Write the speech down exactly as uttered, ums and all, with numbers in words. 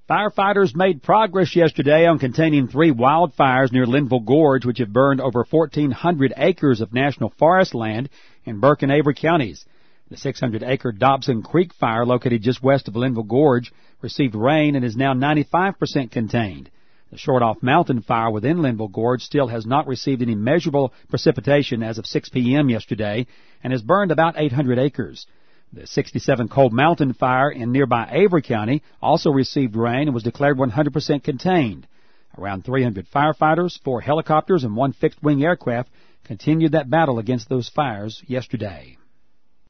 Firefighters made progress yesterday on containing three wildfires near Linville Gorge, which have burned over fourteen hundred acres of national forest land in Burke and Avery counties. The six hundred acre Dobson Creek fire, located just west of Linville Gorge, received rain and is now ninety-five percent contained. The Short-Off Mountain fire within Linville Gorge still has not received any measurable precipitation as of six p.m. yesterday and has burned about eight hundred acres. The sixty-seven Cold Mountain fire in nearby Avery County also received rain and was declared one hundred percent contained. Around three hundred firefighters, four helicopters, and one fixed-wing aircraft continued that battle against those fires yesterday.